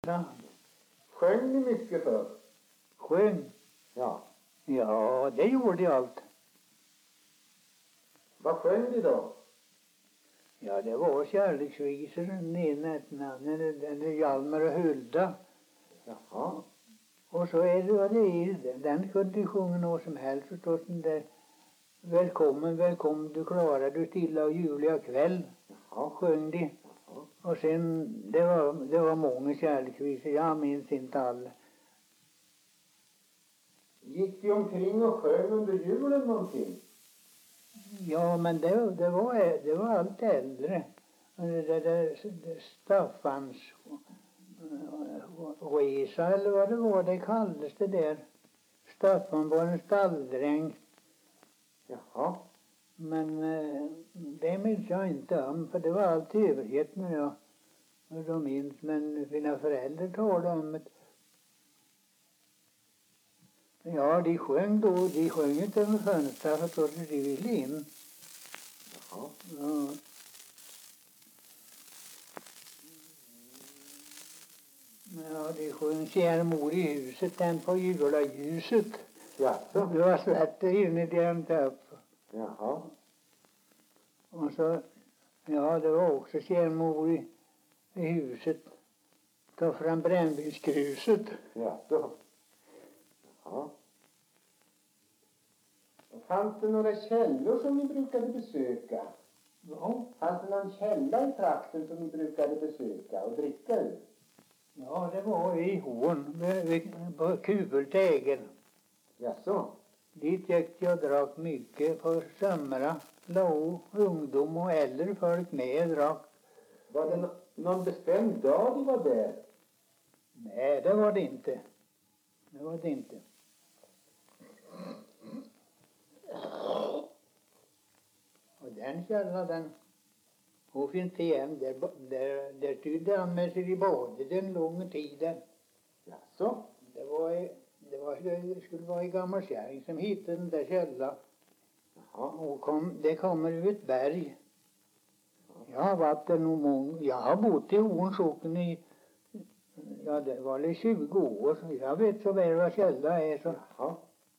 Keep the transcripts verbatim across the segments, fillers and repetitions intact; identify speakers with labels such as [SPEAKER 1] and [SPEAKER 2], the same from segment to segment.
[SPEAKER 1] Ja.
[SPEAKER 2] Sjöng ni mycket förr?
[SPEAKER 1] Sjöng?
[SPEAKER 2] Ja.
[SPEAKER 1] Ja, det gjorde jag allt.
[SPEAKER 2] Vad sjöng ni då?
[SPEAKER 1] Ja, det var kärleksvisor, den ena eller Hjalmar och Hulda.
[SPEAKER 2] Jaha.
[SPEAKER 1] Och så är det vad det är. Den kunde du sjunga något som helst förstås. Den där välkommen, välkommen du klarar du stilla och ljuvliga kväll.
[SPEAKER 2] Jaha.
[SPEAKER 1] Sjöng de.
[SPEAKER 2] Jaha.
[SPEAKER 1] Och sen, det var, det var många kärleksvisor. Jag minns inte alla.
[SPEAKER 2] Gick de omkring och sjöng under julen någonting?
[SPEAKER 1] Ja, men det, det, var, det var allt äldre. Det där, det, det Staffans resa eller vad det var, det kallades det där. Staffan var en stalldräng.
[SPEAKER 2] Jaha.
[SPEAKER 1] Men eh, det minns jag inte om, för det var allt överhet när jag, när jag minns. Men mina föräldrar talade om det. Ja, de sjöng då, de sjöng inte med fönstret för då de ville in.
[SPEAKER 2] Jaha.
[SPEAKER 1] Ja. Ja, de sjöng Kära mor i huset, den på julaljuset.
[SPEAKER 2] Jaså?
[SPEAKER 1] Det var svett där inne, det är inte upp.
[SPEAKER 2] Jaha.
[SPEAKER 1] Och så, ja, det var också Kära mor i, i huset. Ta fram brännvinskruset.
[SPEAKER 2] Jaså? Jaha. Fanns det några källor som ni brukade besöka?
[SPEAKER 1] Ja.
[SPEAKER 2] Fanns det någon källa i trakten som ni brukade besöka och dricka ur?
[SPEAKER 1] Ja, det var i Hån, på Kubeltägen.
[SPEAKER 2] Jaså?
[SPEAKER 1] Dit gick jag och drack mycket på somra. Lå, ungdom och äldre folk med drack.
[SPEAKER 2] Var det no- någon bestämd dag du var där?
[SPEAKER 1] Nej, det var det inte. Det var det inte. Och den källan, den, hon finns igen. Där, där, där stod han med sig i badet den långa tiden.
[SPEAKER 2] Jaså?
[SPEAKER 1] Det var, i, det var, det skulle vara i Gammalkärring som hittade den där källan.
[SPEAKER 2] Jaha.
[SPEAKER 1] Och kom, det kommer ur ett berg. Jag har varit där nog många, jag har bott i Horns socken i, ja det var det tjugo år. Jag vet så väl vad källa är så.
[SPEAKER 2] Jaha.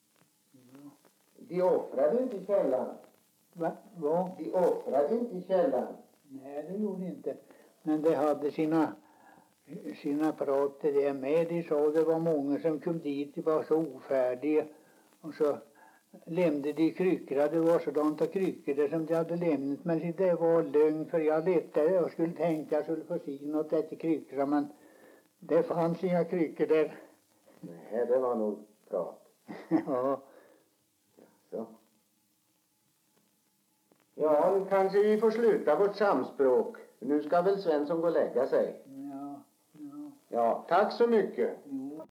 [SPEAKER 2] De offrade inte i källan?
[SPEAKER 1] Va? Va?
[SPEAKER 2] De offrade inte i källan?
[SPEAKER 1] Nej, det gjorde inte. Men det hade sina, sina prat det med. De sa det var många som kom dit, de var så ofärdiga. Och så lämnade de kryckor, det var sådant att kryckor det som de hade lämnat. Men det var lögn, för jag letade och skulle tänka jag skulle få se något efter kryckor. Men det fanns inga kryckor där.
[SPEAKER 2] Nej, det var nog prat.
[SPEAKER 1] Ja.
[SPEAKER 2] Så. Ja, nu kanske vi får sluta vårt samspråk. Nu ska väl Svensson gå och lägga sig.
[SPEAKER 1] Ja. Ja.
[SPEAKER 2] Ja, tack så mycket.
[SPEAKER 1] Jo.